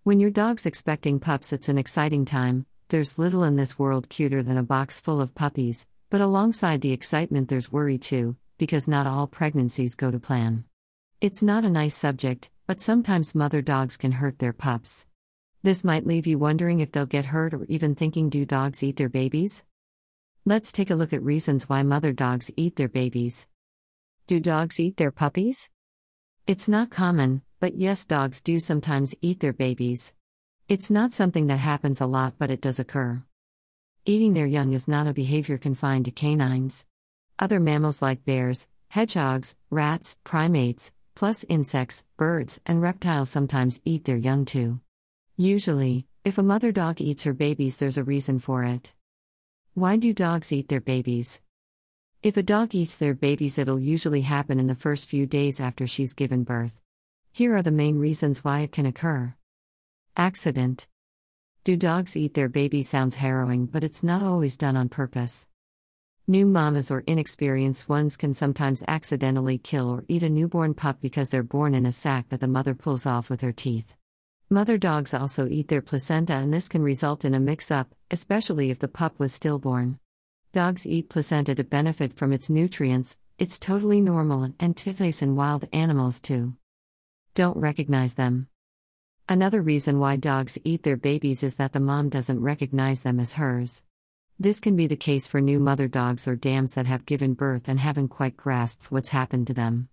When your dog's expecting pups, it's an exciting time. There's little in this world cuter than a box full of puppies, but alongside the excitement there's worry too, because not all pregnancies go to plan. It's not a nice subject, but sometimes mother dogs can hurt their pups. This might leave you wondering if they'll get hurt or even thinking, do dogs eat their babies? Let's take a look at reasons why mother dogs eat their babies. Do dogs eat their puppies? It's not common, but yes, dogs do sometimes eat their babies. It's not something that happens a lot, but it does occur. Eating their young is not a behavior confined to canines. Other mammals like bears, hedgehogs, rats, primates, plus insects, birds, and reptiles sometimes eat their young too. Usually, if a mother dog eats her babies, there's a reason for it. Why do dogs eat their babies? If a dog eats their babies, it'll usually happen in the first few days after she's given birth. Here are the main reasons why it can occur. Accident. Do dogs eat their babies? Sounds harrowing, but it's not always done on purpose. New mamas or inexperienced ones can sometimes accidentally kill or eat a newborn pup because they're born in a sac that the mother pulls off with her teeth. Mother dogs also eat their placenta, and this can result in a mix-up, especially if the pup was stillborn. Dogs eat placenta to benefit from its nutrients. It's totally normal and takes place in wild animals too. Don't recognize them. Another reason why dogs eat their babies is that the mom doesn't recognize them as hers. This can be the case for new mother dogs or dams that have given birth and haven't quite grasped what's happened to them.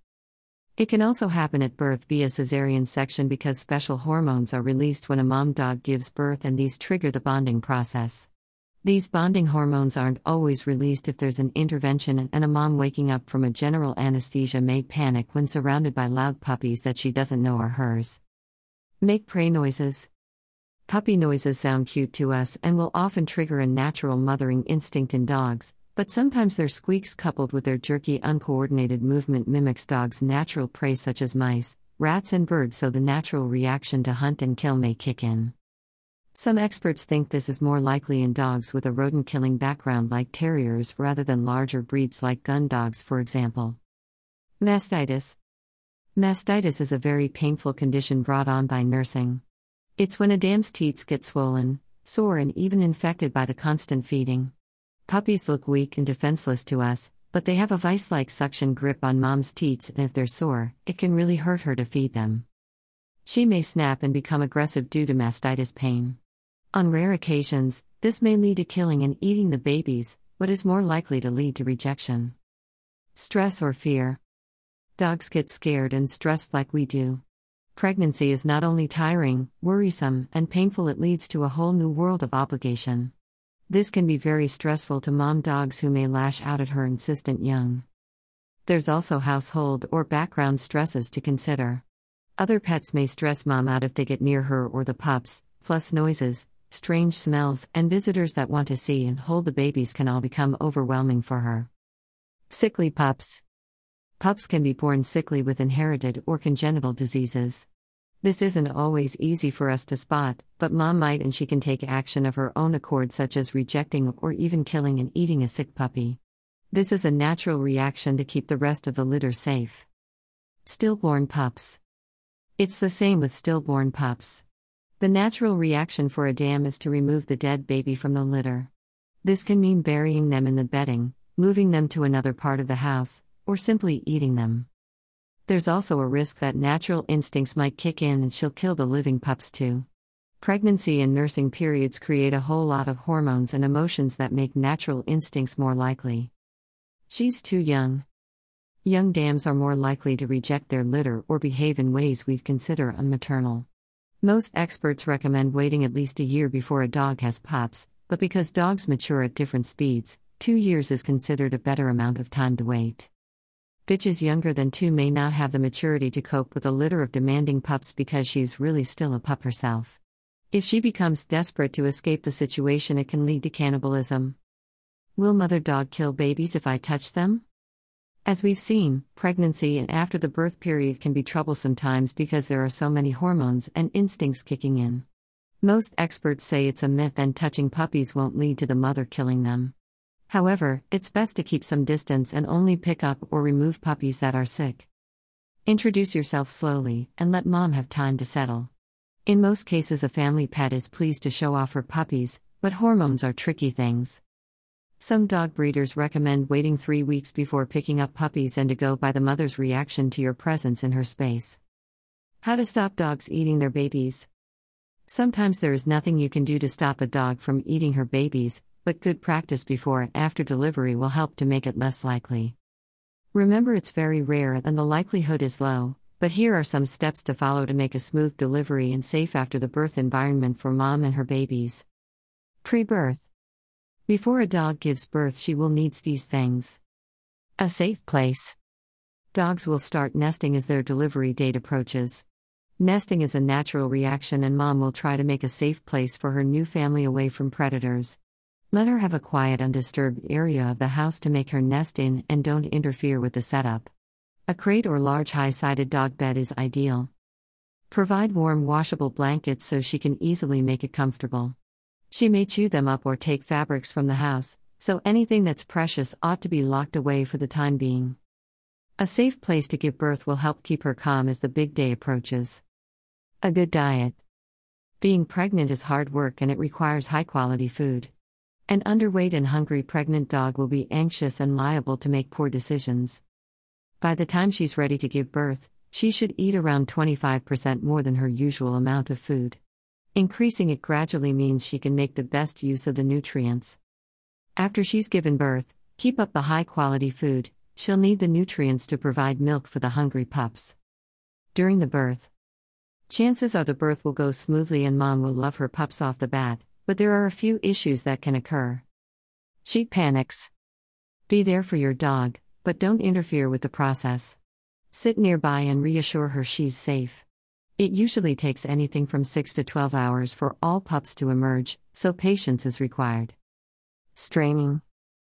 It can also happen at birth via cesarean section because special hormones are released when a mom dog gives birth, and these trigger the bonding process. These bonding hormones aren't always released if there's an intervention, and a mom waking up from a general anesthesia may panic when surrounded by loud puppies that she doesn't know are hers. Make prey noises. Puppy noises sound cute to us and will often trigger a natural mothering instinct in dogs, but sometimes their squeaks coupled with their jerky, uncoordinated movement mimics dogs' natural prey such as mice, rats, and birds, so the natural reaction to hunt and kill may kick in. Some experts think this is more likely in dogs with a rodent-killing background like terriers rather than larger breeds like gun dogs, for example. Mastitis. Mastitis is a very painful condition brought on by nursing. It's when a dam's teats get swollen, sore, and even infected by the constant feeding. Puppies look weak and defenseless to us, but they have a vice-like suction grip on mom's teats, and if they're sore, it can really hurt her to feed them. She may snap and become aggressive due to mastitis pain. On rare occasions, this may lead to killing and eating the babies, but is more likely to lead to rejection. Stress or fear. Dogs get scared and stressed like we do. Pregnancy is not only tiring, worrisome, and painful, it leads to a whole new world of obligation. This can be very stressful to mom dogs who may lash out at her insistent young. There's also household or background stresses to consider. Other pets may stress mom out if they get near her or the pups, plus noises, strange smells, and visitors that want to see and hold the babies can all become overwhelming for her. Sickly pups. Pups can be born sickly with inherited or congenital diseases. This isn't always easy for us to spot, but mom might, and she can take action of her own accord, such as rejecting or even killing and eating a sick puppy. This is a natural reaction to keep the rest of the litter safe. Stillborn pups. It's the same with stillborn pups. The natural reaction for a dam is to remove the dead baby from the litter. This can mean burying them in the bedding, moving them to another part of the house, or simply eating them. There's also a risk that natural instincts might kick in and she'll kill the living pups too. Pregnancy and nursing periods create a whole lot of hormones and emotions that make natural instincts more likely. She's too young. Young dams are more likely to reject their litter or behave in ways we'd consider unmaternal. Most experts recommend waiting at least a year before a dog has pups, but because dogs mature at different speeds, 2 years is considered a better amount of time to wait. Bitches younger than 2 may not have the maturity to cope with a litter of demanding pups because she's really still a pup herself. If she becomes desperate to escape the situation, it can lead to cannibalism. Will mother dog kill babies if I touch them? As we've seen, pregnancy and after the birth period can be troublesome times because there are so many hormones and instincts kicking in. Most experts say it's a myth and touching puppies won't lead to the mother killing them. However, it's best to keep some distance and only pick up or remove puppies that are sick. Introduce yourself slowly and let mom have time to settle. In most cases, a family pet is pleased to show off her puppies, but hormones are tricky things. Some dog breeders recommend waiting 3 weeks before picking up puppies and to go by the mother's reaction to your presence in her space. How to stop dogs eating their babies. Sometimes there is nothing you can do to stop a dog from eating her babies, but good practice before and after delivery will help to make it less likely. Remember, it's very rare and the likelihood is low, but here are some steps to follow to make a smooth delivery and safe after the birth environment for mom and her babies. Pre-birth. Before a dog gives birth, she will need these things. A safe place. Dogs will start nesting as their delivery date approaches. Nesting is a natural reaction, and mom will try to make a safe place for her new family away from predators. Let her have a quiet, undisturbed area of the house to make her nest in, and don't interfere with the setup. A crate or large high-sided dog bed is ideal. Provide warm washable blankets so she can easily make it comfortable. She may chew them up or take fabrics from the house, so anything that's precious ought to be locked away for the time being. A safe place to give birth will help keep her calm as the big day approaches. A good diet. Being pregnant is hard work and it requires high-quality food. An underweight and hungry pregnant dog will be anxious and liable to make poor decisions. By the time she's ready to give birth, she should eat around 25% more than her usual amount of food. Increasing it gradually means she can make the best use of the nutrients. After she's given birth, keep up the high-quality food. She'll need the nutrients to provide milk for the hungry pups. During the birth. Chances are the birth will go smoothly and mom will love her pups off the bat, but there are a few issues that can occur. She panics. Be there for your dog, but don't interfere with the process. Sit nearby and reassure her she's safe. It usually takes anything from 6 to 12 hours for all pups to emerge, so patience is required. Straining.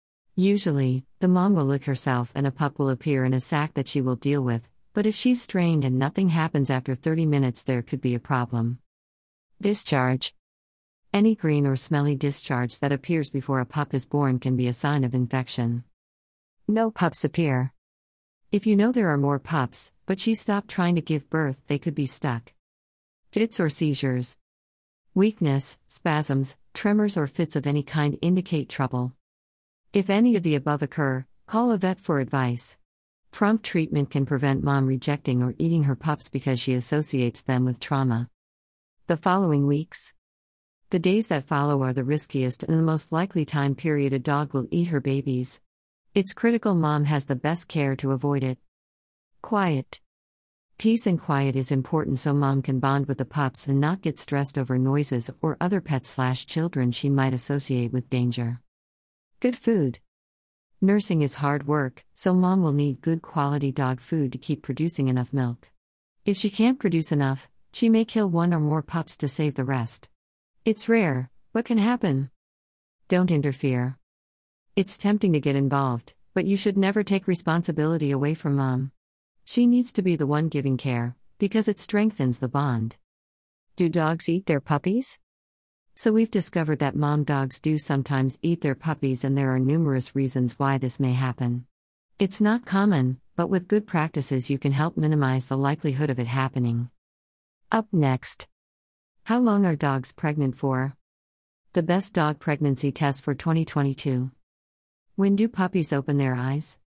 Usually, the mom will lick herself and a pup will appear in a sack that she will deal with, but if she's strained and nothing happens after 30 minutes, there could be a problem. Discharge. Any green or smelly discharge that appears before a pup is born can be a sign of infection. No pups appear. If you know there are more pups, but she stopped trying to give birth, they could be stuck. Fits or seizures. Weakness, spasms, tremors, or fits of any kind indicate trouble. If any of the above occur, call a vet for advice. Prompt treatment can prevent mom rejecting or eating her pups because she associates them with trauma. The following weeks. The days that follow are the riskiest and the most likely time period a dog will eat her babies. It's critical mom has the best care to avoid it. Quiet. Peace and quiet is important so mom can bond with the pups and not get stressed over noises or other pets/children she might associate with danger. Good food. Nursing is hard work, so mom will need good quality dog food to keep producing enough milk. If she can't produce enough, she may kill one or more pups to save the rest. It's rare, but can happen. Don't interfere. It's tempting to get involved, but you should never take responsibility away from mom. She needs to be the one giving care, because it strengthens the bond. Do dogs eat their puppies? So we've discovered that mom dogs do sometimes eat their puppies, and there are numerous reasons why this may happen. It's not common, but with good practices you can help minimize the likelihood of it happening. Up next. How long are dogs pregnant for? The best dog pregnancy test for 2022. When do puppies open their eyes?